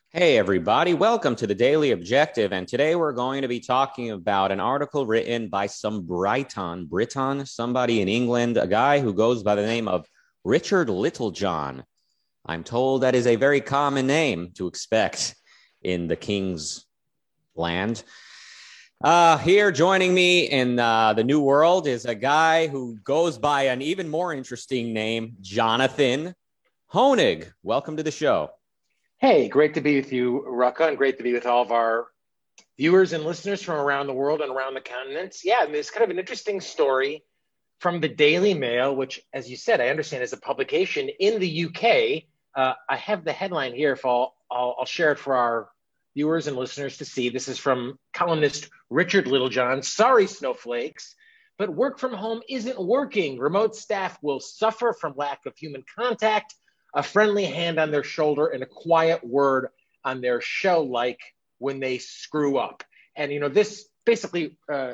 Hey, everybody. Welcome to the Daily Objective. And today we're going to be talking about an article written by some Briton, somebody in England, a guy who goes by the name of Richard Littlejohn. I'm told that is a very common name to expect in the King's land. Here joining me in the New World is a guy who goes by an even more interesting name, Jonathan Hoenig. Welcome to the show. Hey, great to be with you, Rucka, and great to be with all of our viewers and listeners from around the world and around the continents. Yeah, and there's kind of an interesting story from the Daily Mail, which, as you said, I understand is a publication in the UK. I have the headline here. If I'll share it for our viewers and listeners to see. This is from columnist Richard Littlejohn. Sorry, snowflakes, but work from home isn't working. Remote staff will suffer from lack of human contact, a friendly hand on their shoulder, and a quiet word on their shell, like when they screw up. And, this basically,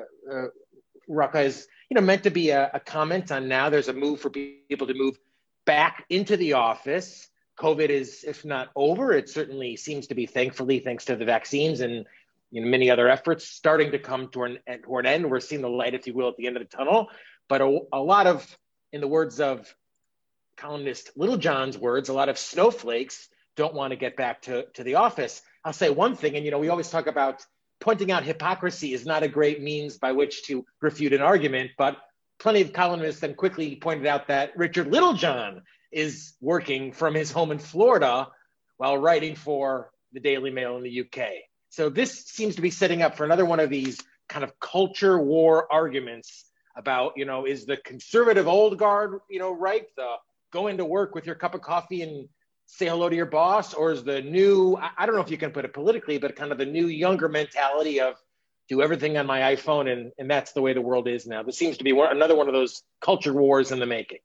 Rucka, is, meant to be a comment on now there's a move for people to move back into the office. COVID is, if not over, it certainly seems to be, thankfully, thanks to the vaccines and many other efforts, starting to come to an end. We're seeing the light, if you will, at the end of the tunnel. But a lot of, in the words of columnist Littlejohn's words, a lot of snowflakes don't want to get back to the office. I'll say one thing, and we always talk about pointing out hypocrisy is not a great means by which to refute an argument, but plenty of columnists then quickly pointed out that Richard Littlejohn is working from his home in Florida while writing for the Daily Mail in the UK. So this seems to be setting up for another one of these kind of culture war arguments about, is the conservative old guard, right? The go into work with your cup of coffee and say hello to your boss, or is the new, I don't know if you can put it politically, but kind of the new younger mentality of do everything on my iPhone, and that's the way the world is now. This seems to be another one of those culture wars in the making.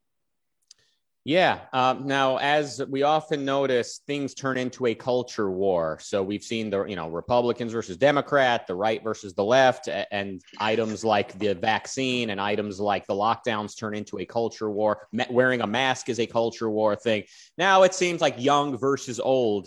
Yeah. Now, as we often notice, things turn into a culture war. So we've seen the, Republicans versus Democrat, the right versus the left, and items like the vaccine and items like the lockdowns turn into a culture war. Wearing a mask is a culture war thing. Now it seems like young versus old.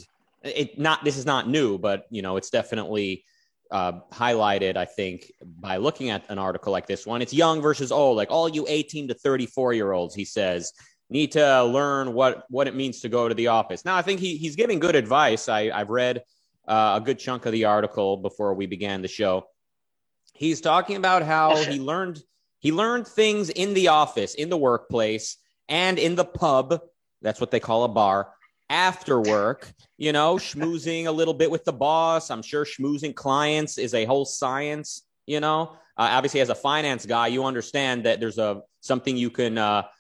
This is not new, but it's definitely highlighted, I think, by looking at an article like this one. It's young versus old, like all you 18 to 34-year-olds, he says, need to learn what it means to go to the office. Now, I think he's giving good advice. I've read a good chunk of the article before we began the show. He's talking about how he learned things in the office, in the workplace, and in the pub. That's what they call a bar. After work, schmoozing a little bit with the boss. I'm sure schmoozing clients is a whole science. Obviously, as a finance guy, you understand that there's something you can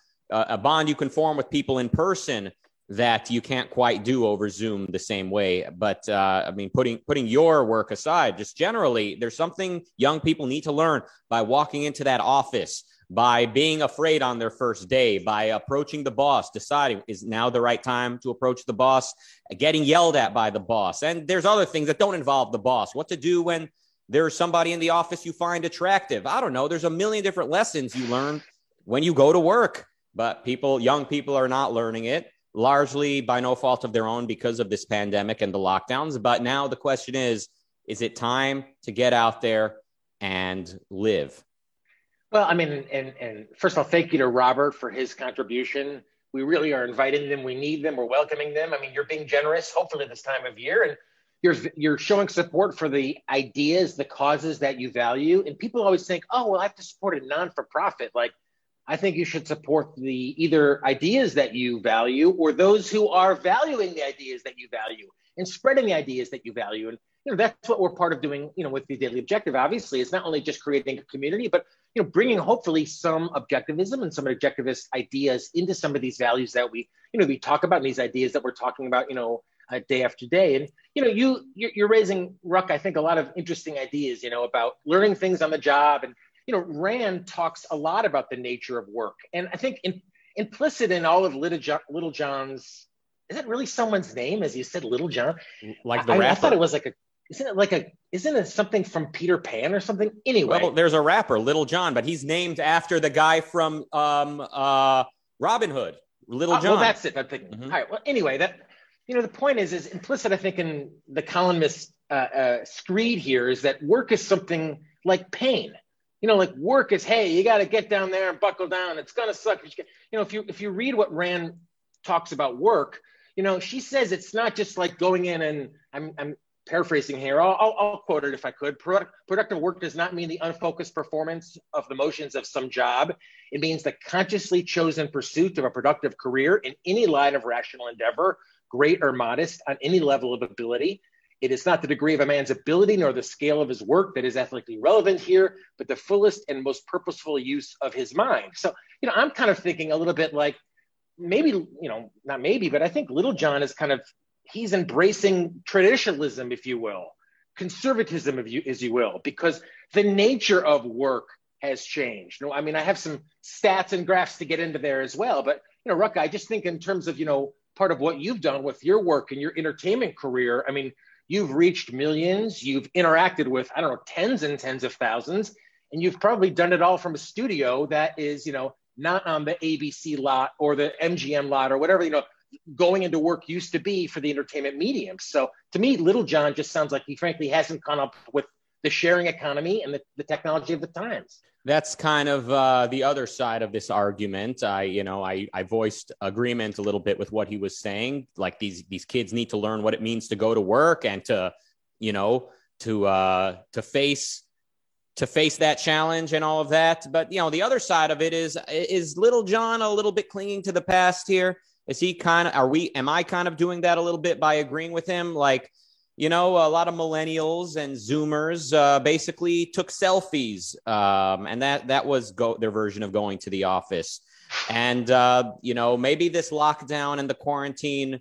a bond you can form with people in person that you can't quite do over Zoom the same way. But putting your work aside, just generally, there's something young people need to learn by walking into that office, by being afraid on their first day, by approaching the boss, deciding is now the right time to approach the boss, getting yelled at by the boss. And there's other things that don't involve the boss. What to do when there's somebody in the office you find attractive. I don't know. There's a million different lessons you learn when you go to work. But young people are not learning it, largely by no fault of their own because of this pandemic and the lockdowns. But now the question is it time to get out there and live? Well, and first of all, thank you to Robert for his contribution. We really are inviting them. We need them. We're welcoming them. You're being generous, hopefully this time of year. And you're showing support for the ideas, the causes that you value. And people always think, oh, well, I have to support a non-for-profit. Like, I think you should support the either ideas that you value or those who are valuing the ideas that you value and spreading the ideas that you value. And that's what we're part of doing, with the Daily Objective. Obviously, it's not only just creating a community, but bringing hopefully some objectivism and some objectivist ideas into some of these values that we talk about, and these ideas that we're talking about, day after day. And you're raising, Ruck, I think, a lot of interesting ideas, about learning things on the job. And Rand talks a lot about the nature of work. And I think implicit in all of Littlejohn's, is it really someone's name, as you said, Littlejohn? Like the rapper. I thought it was isn't it something from Peter Pan or something? Anyway. Well, there's a rapper, Little John, but he's named after the guy from Robin Hood, Little John. Well, that's it. I'm thinking, all right. Well, anyway, The point is implicit, I think, in the columnist screed here is that work is something like pain. Like work is, hey, you got to get down there and buckle down. It's going to suck. If you read what Rand talks about work, she says it's not just like going in and I'm paraphrasing here. I'll quote it if I could. Productive work does not mean the unfocused performance of the motions of some job. It means the consciously chosen pursuit of a productive career in any line of rational endeavor, great or modest, on any level of ability. It is not the degree of a man's ability nor the scale of his work that is ethically relevant here, but the fullest and most purposeful use of his mind. So, I'm kind of thinking a little bit like maybe, not maybe, but I think Littlejohn is he's embracing traditionalism, if you will, conservatism, as you will, because the nature of work has changed. I have some stats and graphs to get into there as well, but, Rucka, I just think in terms of, part of what you've done with your work and your entertainment career, you've reached millions, you've interacted with, tens and tens of thousands, and you've probably done it all from a studio that is, not on the ABC lot or the MGM lot or whatever, going into work used to be for the entertainment medium. So to me, Littlejohn just sounds like he frankly hasn't gone up with the sharing economy and the technology of the times. That's kind of the other side of this argument. I voiced agreement a little bit with what he was saying. Like these kids need to learn what it means to go to work and to face that challenge and all of that. But the other side of it is Littlejohn a little bit clinging to the past here? Is he am I kind of doing that a little bit by agreeing with him? Like, a lot of millennials and Zoomers basically took selfies, and that was their version of going to the office. And, maybe this lockdown and the quarantine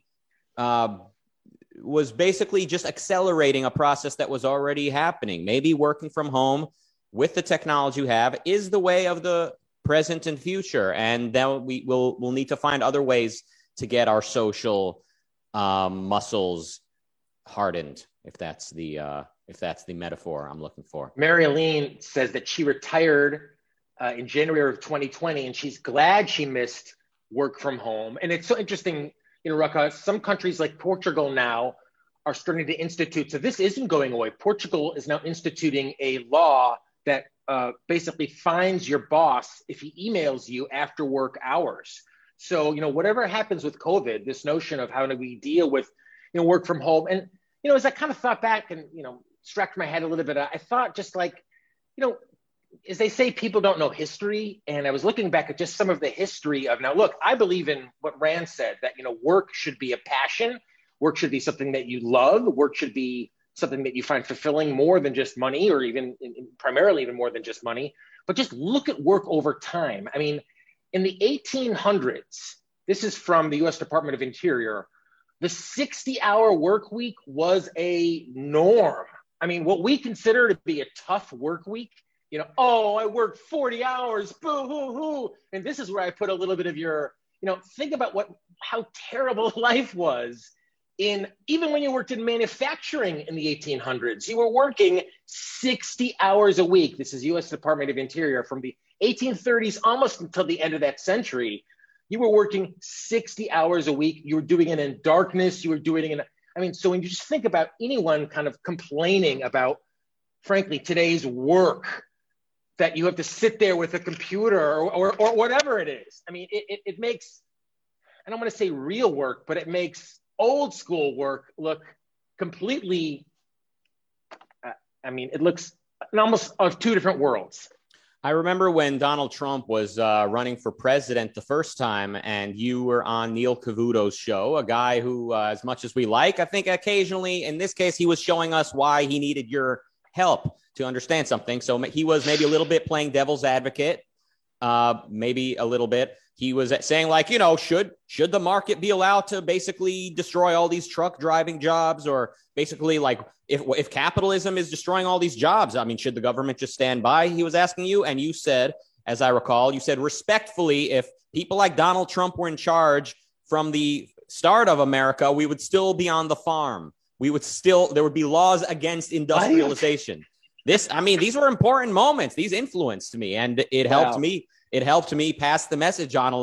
was basically just accelerating a process that was already happening. Maybe working from home with the technology you have is the way of the present and future. And then we'll need to find other ways to get our social muscles hardened, if that's the metaphor I'm looking for. Mary Aline says that she retired in January of 2020, and she's glad she missed work from home. And it's so interesting, Rucka, some countries like Portugal now are starting to institute, so this isn't going away. Portugal is now instituting a law that basically fines your boss if he emails you after work hours. So, whatever happens with COVID, this notion of how do we deal with, work from home. And, as I kind of thought back and, scratched my head a little bit, I thought just like, as they say, people don't know history. And I was looking back at just some of the history of, now, look, I believe in what Rand said, that, work should be a passion. Work should be something that you love. Work should be something that you find fulfilling more than just money, or even primarily even more than just money. But just look at work over time. In the 1800s, this is from the US Department of Interior, the 60-hour work week was a norm. What we consider to be a tough work week, I worked 40 hours, boo hoo hoo. And this is where I put a little bit of your, think about how terrible life was even when you worked in manufacturing in the 1800s. You were working 60 hours a week. This is US Department of Interior from the 1830s almost until the end of that century. You were working 60 hours a week. You were doing it in darkness. You were doing it in, so when you just think about anyone kind of complaining about, frankly, today's work, that you have to sit there with a computer or whatever it is. It makes, I don't want to say real work, but it makes old school work look completely, it looks almost of two different worlds. I remember when Donald Trump was running for president the first time, and you were on Neil Cavuto's show, a guy who, as much as we like, I think occasionally, in this case, he was showing us why he needed your help to understand something. So he was maybe a little bit playing devil's advocate, maybe a little bit. He was saying, like, should the market be allowed to basically destroy all these truck driving jobs, or basically like if capitalism is destroying all these jobs, should the government just stand by? He was asking you, and you said, as I recall, you said respectfully, if people like Donald Trump were in charge from the start of America, we would still be on the farm. There would be laws against industrialization. These were important moments. These influenced me, and it helped me. It helped me pass the message on along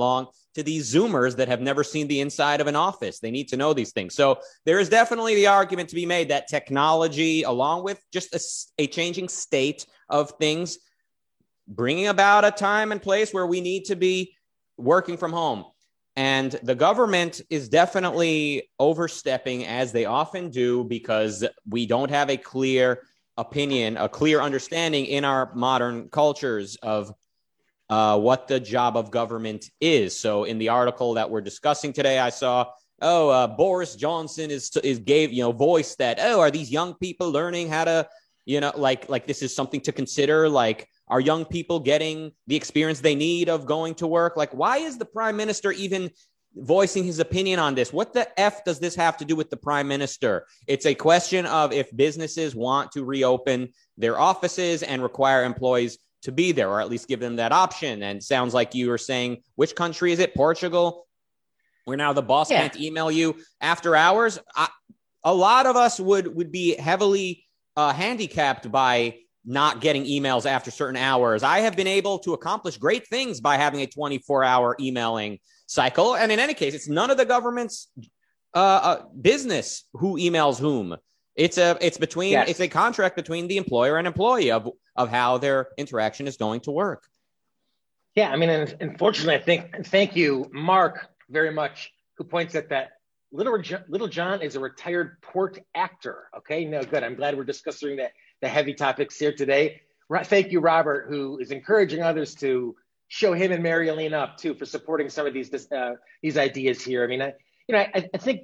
to these Zoomers that have never seen the inside of an office. They need to know these things. So there is definitely the argument to be made that technology, along with just a changing state of things, bringing about a time and place where we need to be working from home. And the government is definitely overstepping, as they often do, because we don't have a clear opinion, a clear understanding in our modern cultures of what the job of government is. So in the article that we're discussing today, I saw, Boris Johnson is gave, voice that, are these young people learning how to, like this is something to consider? Like, are young people getting the experience they need of going to work? Like, why is the prime minister even voicing his opinion on this? What the F does this have to do with the prime minister? It's a question of if businesses want to reopen their offices and require employees to be there, or at least give them that option. And it sounds like you were saying, which country is it? Portugal, where now the boss can't email you after hours. A lot of us would be heavily handicapped by not getting emails after certain hours. I have been able to accomplish great things by having a 24-hour emailing cycle. And in any case, it's none of the government's business who emails whom. It's a contract between the employer and employee of how their interaction is going to work. Yeah, I mean, and unfortunately, thank you, Mark, very much, who points at that. Little John is a retired port actor. Okay, no, good. I'm glad we're discussing the heavy topics here today. Thank you, Robert, who is encouraging others to show him and Mary Elaine up too for supporting some of these ideas here. I mean, I think,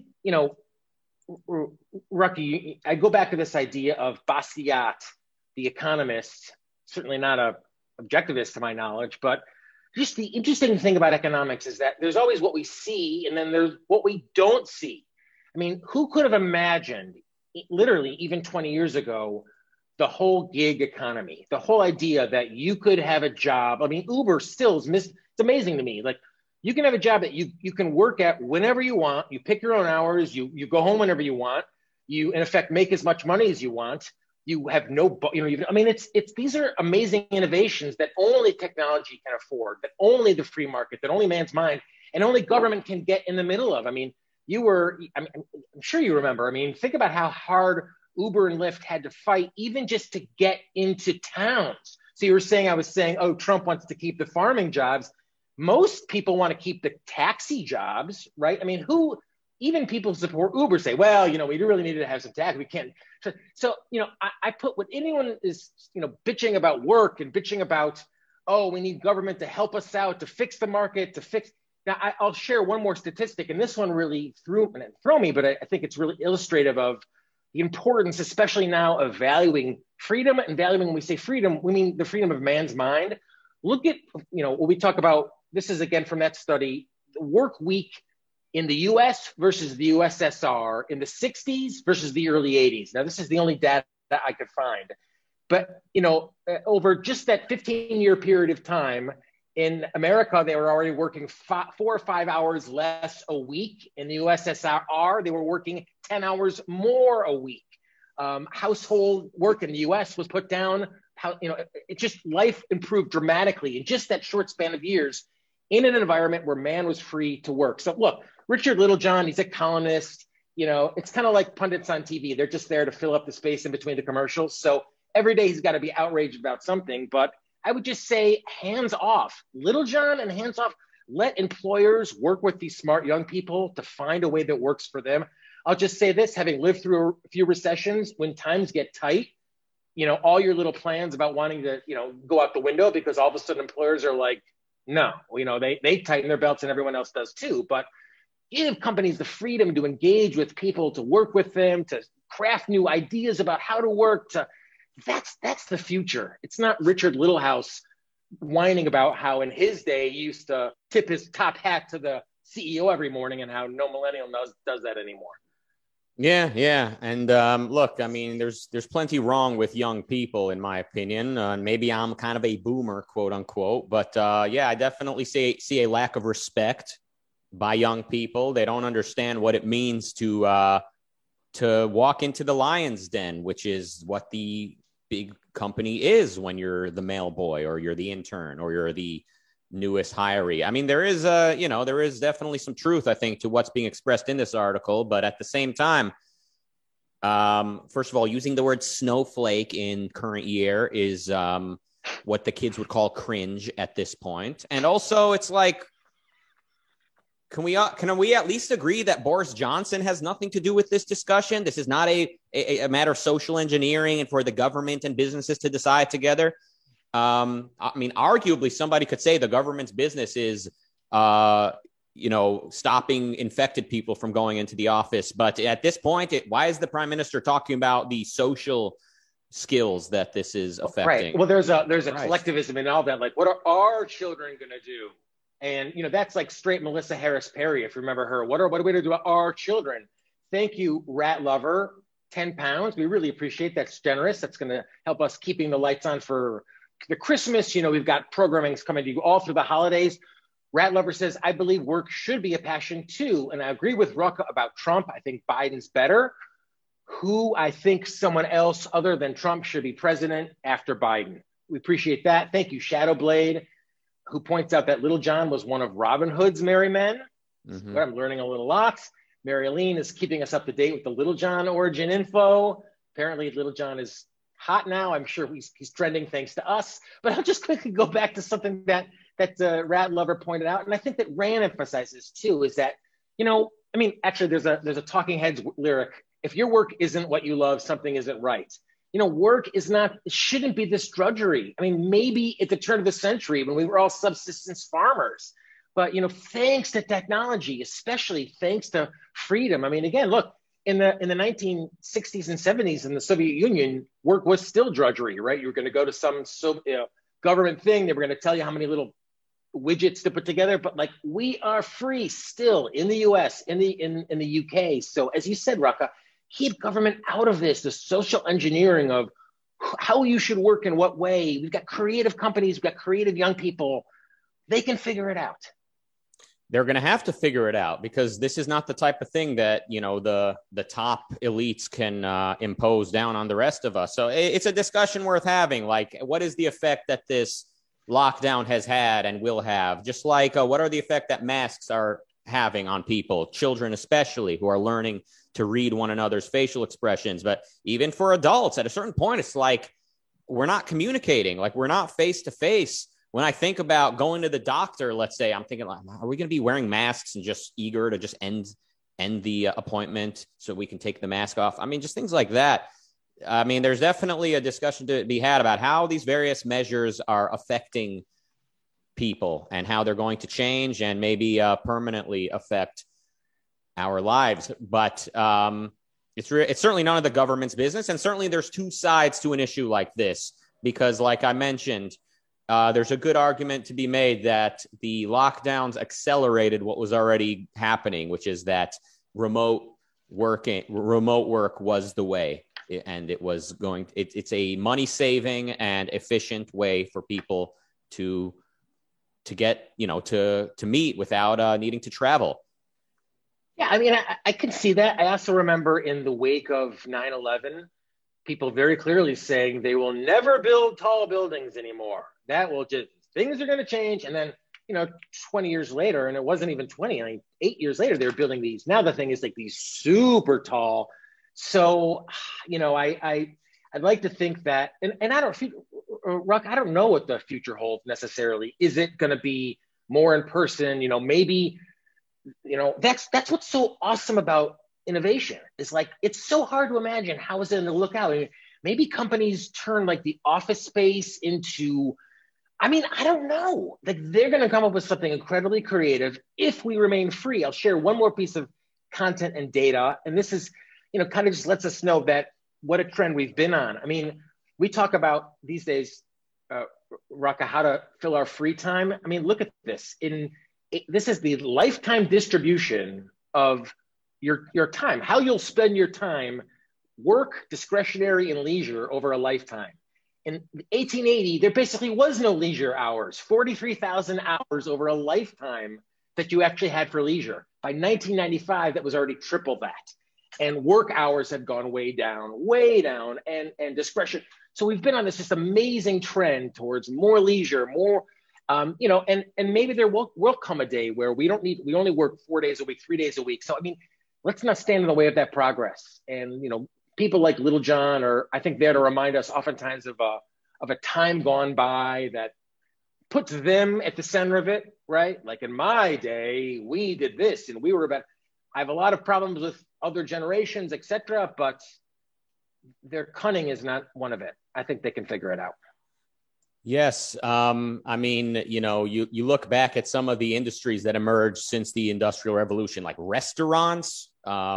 Rucky, I go back to this idea of Basquiat, the economist, certainly not a objectivist to my knowledge, but just the interesting thing about economics is that there's always what we see and then there's what we don't see. I mean, who could have imagined, literally even 20 years ago, the whole gig economy, the whole idea that you could have a job. I mean, Uber still is it's amazing to me. Like, you can have a job that you can work at whenever you want. You pick your own hours. You go home whenever you want. You, in effect, make as much money as you want. You have these are amazing innovations that only technology can afford, that only the free market, that only man's mind, and only government can get in the middle of. I mean, I'm sure you remember. I mean, think about how hard Uber and Lyft had to fight even just to get into towns. So I was saying, Trump wants to keep the farming jobs. Most people want to keep the taxi jobs, right? I mean, even people who support Uber say, well, we really needed to have some tax. We can't. So I put what anyone is, bitching about work and bitching about, we need government to help us out, to fix the market, to fix. Now, I'll share one more statistic, and this one really threw me, but I think it's really illustrative of the importance, especially now, of valuing freedom and valuing, when we say freedom, we mean the freedom of man's mind. Look at, when we talk about, this is again from that study, the work week in the US versus the USSR in the 60s versus the early 80s. Now, this is the only data that I could find. But, over just that 15-year period of time, in America, they were already working 4 or 5 hours less a week. In the USSR, they were working 10 hours more a week. Household work in the US was put down. Life improved dramatically in just that short span of years in an environment where man was free to work. So look, Richard Littlejohn, he's a columnist. It's kind of like pundits on TV. They're just there to fill up the space in between the commercials. So every day he's got to be outraged about something. But I would just say hands off. Littlejohn and hands off. Let employers work with these smart young people to find a way that works for them. I'll just say this, having lived through a few recessions, when times get tight, all your little plans about wanting to, go out the window, because all of a sudden employers are like, no, they tighten their belts and everyone else does too. But give companies the freedom to engage with people, to work with them, to craft new ideas about how to work. That's the future. It's not Richard Littlehouse whining about how in his day he used to tip his top hat to the CEO every morning and how no millennial does that anymore. Yeah. And look, I mean, there's plenty wrong with young people, in my opinion. Maybe I'm kind of a boomer, quote unquote. But I definitely see a lack of respect by young people. They don't understand what it means to walk into the lion's den, which is what the big company is when you're the mail boy or you're the intern or you're the newest hiree. I mean, there is there is definitely some truth, I think, to what's being expressed in this article, but at the same time, first of all, using the word snowflake in current year is what the kids would call cringe at this point. And also, it's like, can we at least agree that Boris Johnson has nothing to do with this discussion? This is not a matter of social engineering and for the government and businesses to decide together. I mean, arguably, somebody could say the government's business is, stopping infected people from going into the office. But at this point, why is the prime minister talking about the social skills that this is affecting? Right. Well, there's a collectivism in all that. Like, what are our children going to do? And, that's like straight Melissa Harris Perry, if you remember her. What are we going to do about our children? Thank you, Rat Lover. 10 pounds. We really appreciate that. That's generous. That's going to help us keeping the lights on for the Christmas. We've got programming coming to you all through the holidays. Rat Lover says, I believe work should be a passion too. And I agree with Rucka about Trump. I think Biden's better. Who I think someone else other than Trump should be president after Biden. We appreciate that. Thank you, Shadowblade, who points out that Little John was one of Robin Hood's merry men. Mm-hmm. I'm learning a little lot. Mary Aline is keeping us up to date with the Little John origin info. Apparently, Little John is hot now. I'm sure he's trending thanks to us. But I'll just quickly go back to something that Rat Lover pointed out, and I think that Rand emphasizes too, is that, actually there's a Talking Heads lyric. If your work isn't what you love, something isn't right. Work shouldn't be this drudgery. I mean, maybe at the turn of the century when we were all subsistence farmers, but, thanks to technology, especially thanks to freedom. I mean, again, look, in the 1960s and 70s in the Soviet Union, work was still drudgery, right? You were going to go to some government thing. They were going to tell you how many little widgets to put together. But like, we are free still in the US, in the UK. So as you said, Raka, keep government out of this, the social engineering of how you should work in what way. We've got creative companies, we've got creative young people. They can figure it out. They're going to have to figure it out because this is not the type of thing that, the top elites can impose down on the rest of us. So it's a discussion worth having. Like, what is the effect that this lockdown has had and will have? Just like what are the effect that masks are having on people, children especially, who are learning to read one another's facial expressions. But even for adults, at a certain point, it's like we're not communicating, like we're not face to face. When I think about going to the doctor, let's say, I'm thinking, like, are we going to be wearing masks and just eager to just end the appointment so we can take the mask off? I mean, just things like that. I mean, there's definitely a discussion to be had about how these various measures are affecting people and how they're going to change and maybe permanently affect our lives. But it's certainly none of the government's business. And certainly there's two sides to an issue like this, because like I mentioned, there's a good argument to be made that the lockdowns accelerated what was already happening, which is that remote work was the way. And it's a money saving and efficient way for people to get, to meet without needing to travel. Yeah, I mean, I can see that. I also remember in the wake of 9/11, people very clearly saying they will never build tall buildings anymore. Things are going to change. And then, 20 years later, and it wasn't even 20, 8 years later, they were building these. Now the thing is like these super tall. So, I'd like to think that, and I don't know what the future holds necessarily. Is it going to be more in person? Maybe, that's what's so awesome about innovation. Is like, it's so hard to imagine how is it going to look out. I mean, maybe companies turn like the office space into, I don't know. Like they're going to come up with something incredibly creative if we remain free. I'll share one more piece of content and data. And this is, kind of just lets us know that what a trend we've been on. I mean, we talk about these days, Raka, how to fill our free time. I mean, look at this. This is the lifetime distribution of your time, how you'll spend your time, work, discretionary, and leisure over a lifetime. In 1880, there basically was no leisure hours, 43,000 hours over a lifetime that you actually had for leisure. By 1995, that was already triple that. And work hours had gone way down, and discretion. So we've been on this just amazing trend towards more leisure, more. And maybe there will come a day where we only work 4 days a week, 3 days a week. So, I mean, let's not stand in the way of that progress. And, people like Little John are, I think, there to remind us oftentimes of a time gone by that puts them at the center of it, right? Like in my day, we did this and we were about, I have a lot of problems with other generations, et cetera, but their cunning is not one of it. I think they can figure it out. Yes. I mean, you look back at some of the industries that emerged since the Industrial Revolution, like restaurants,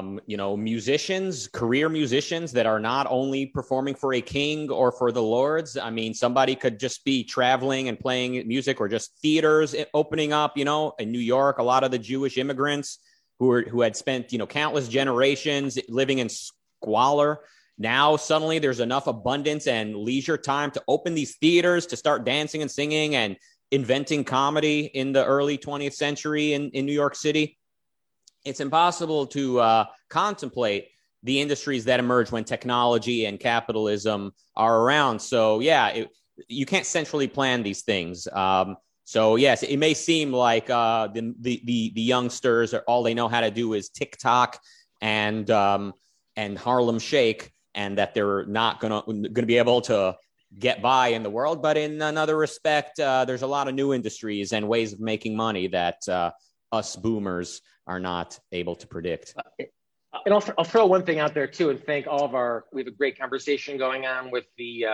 musicians, career musicians that are not only performing for a king or for the lords. I mean, somebody could just be traveling and playing music, or just theaters opening up, in New York. A lot of the Jewish immigrants who had spent, countless generations living in squalor. Now, suddenly there's enough abundance and leisure time to open these theaters, to start dancing and singing and inventing comedy in the early 20th century in New York City. It's impossible to contemplate the industries that emerge when technology and capitalism are around. So, yeah, you can't centrally plan these things. So, yes, it may seem like the youngsters, all they know how to do is TikTok and Harlem Shake, and that they're not going to be able to get by in the world. But in another respect, there's a lot of new industries and ways of making money that us boomers are not able to predict. And I'll throw one thing out there too, and thank all of we have a great conversation going on with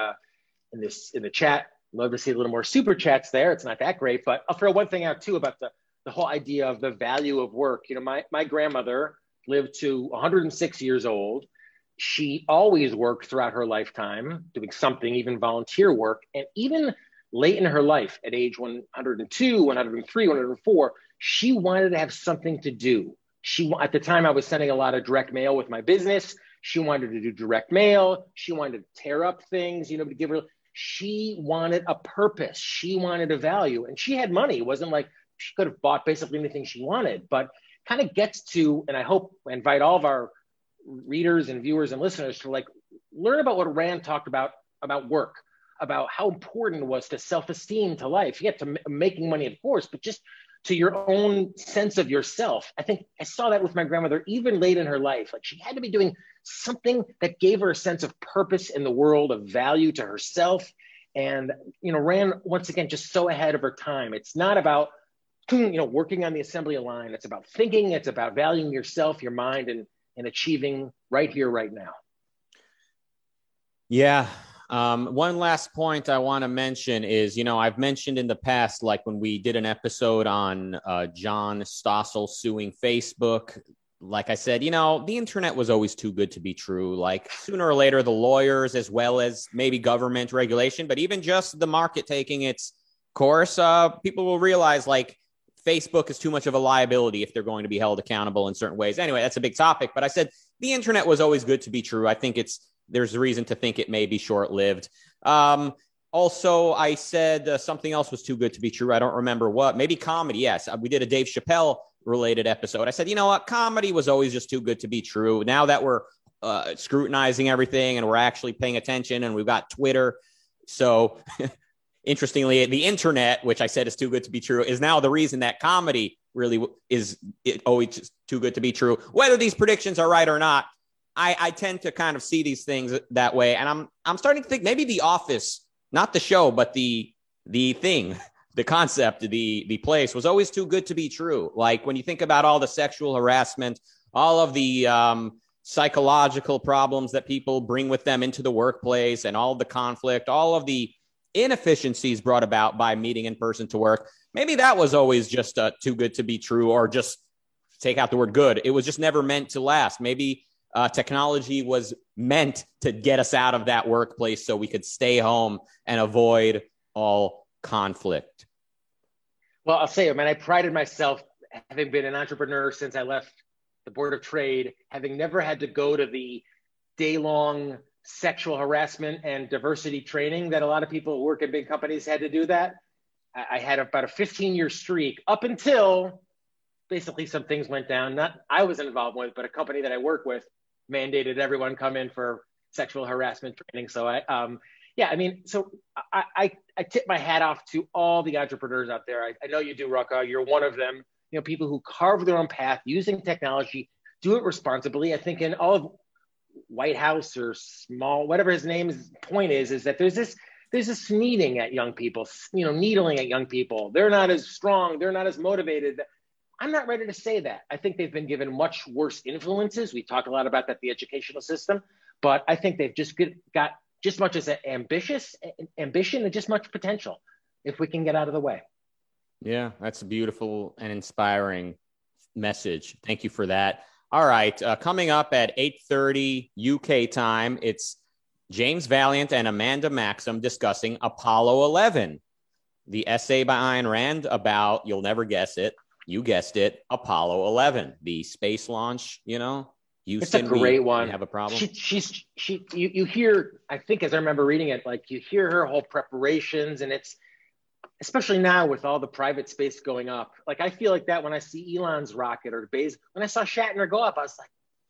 in the chat. Love to see a little more super chats there. It's not that great, but I'll throw one thing out too about the whole idea of the value of work. My grandmother lived to 106 years old. She always worked throughout her lifetime, doing something, even volunteer work. And even late in her life, at age 102, 103, 104, she wanted to have something to do. At the time, I was sending a lot of direct mail with my business. She wanted to do direct mail. She wanted to tear up things, to give her. She wanted a purpose. She wanted a value. And she had money. It wasn't like she could have bought basically anything she wanted, but kind of gets to, and I hope I invite all of our readers and viewers and listeners to learn about what Rand talked about work, about how important it was to self-esteem, to life. You get to making money, of course, but just to your own sense of yourself. I think I saw that with my grandmother, even late in her life. Like, she had to be doing something that gave her a sense of purpose in the world, of value to herself. And, Rand, once again, just so ahead of her time. It's not about, working on the assembly line. It's about thinking. It's about valuing yourself, your mind, and achieving right here, right now. Yeah. One last point I want to mention is, I've mentioned in the past, like when we did an episode on John Stossel suing Facebook, like I said, the internet was always too good to be true. Like, sooner or later, the lawyers, as well as maybe government regulation, but even just the market taking its course, people will realize, like, Facebook is too much of a liability if they're going to be held accountable in certain ways. Anyway, that's a big topic, but I said the internet was always good to be true. I think there's a reason to think it may be short-lived. Also, I said something else was too good to be true. I don't remember what. Maybe comedy. Yes, we did a Dave Chappelle related episode. I said, what? Comedy was always just too good to be true. Now that we're scrutinizing everything and we're actually paying attention, and we've got Twitter, so interestingly, the internet, which I said is too good to be true, is now the reason that comedy really is always too good to be true. Whether these predictions are right or not, I tend to kind of see these things that way. And I'm starting to think maybe The Office, not the show, but the thing, the concept, the place was always too good to be true. Like, when you think about all the sexual harassment, all of the psychological problems that people bring with them into the workplace, and all of the conflict, all of the inefficiencies brought about by meeting in person to work, maybe that was always just too good to be true, or just take out the word good. It was just never meant to last. Maybe technology was meant to get us out of that workplace so we could stay home and avoid all conflict. Well, I'll say, I prided myself, having been an entrepreneur since I left the Board of Trade, having never had to go to the day-long sexual harassment and diversity training that a lot of people who work at big companies had to do that. I had about a 15-year streak up until basically some things went down. Not I was involved with, but a company that I work with mandated everyone come in for sexual harassment training. So Yeah, I mean, so I tip my hat off to all the entrepreneurs out there. I know you do, Rucka. You're one of them. You know, people who carve their own path using technology, do it responsibly. I think in all of White House or small, whatever his name's point is that there's this needing at young people, you know, needling at young people. They're not as strong. They're not as motivated. I'm not ready to say that. I think they've been given much worse influences. We talk a lot about that, the educational system, but I think they've just got just much as ambition and just much potential if we can get out of the way. Yeah, that's a beautiful and inspiring message. Thank you for that. All right, coming up at 8:30 UK time, it's James Valiant and Amanda Maxim discussing Apollo 11, the essay by Ayn Rand about, you'll never guess it, you guessed it, Apollo 11, the space launch, you know, Houston, it's a great one. We have a problem. You hear, I think as I remember reading it, like you hear her whole preparations, and it's, especially now with all the private space going up, like I feel like that when I see Elon's rocket or Bezos, when I saw Shatner go up, I was like,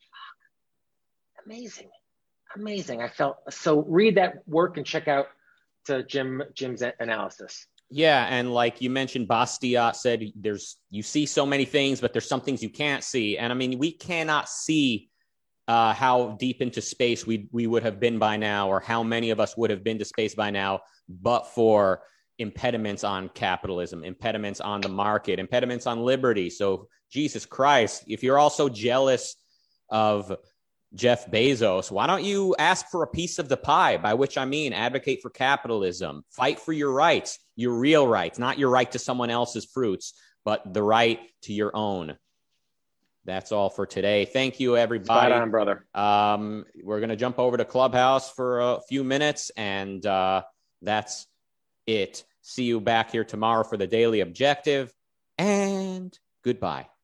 fuck, amazing. I felt so. Read that work and check out to Jim's analysis. Yeah, and like you mentioned, Bastiat said, you see so many things, but there's some things you can't see. And I mean, we cannot see how deep into space we would have been by now, or how many of us would have been to space by now, but for impediments on capitalism, impediments on the market, impediments on liberty. So Jesus Christ, if you're also jealous of Jeff Bezos, why don't you ask for a piece of the pie? By which I mean advocate for capitalism, fight for your rights, your real rights, not your right to someone else's fruits, but the right to your own. That's all for today. Thank you, everybody. Spot on, brother. We're going to jump over to Clubhouse for a few minutes, and that's it. See you back here tomorrow for the Daily Objective, and goodbye.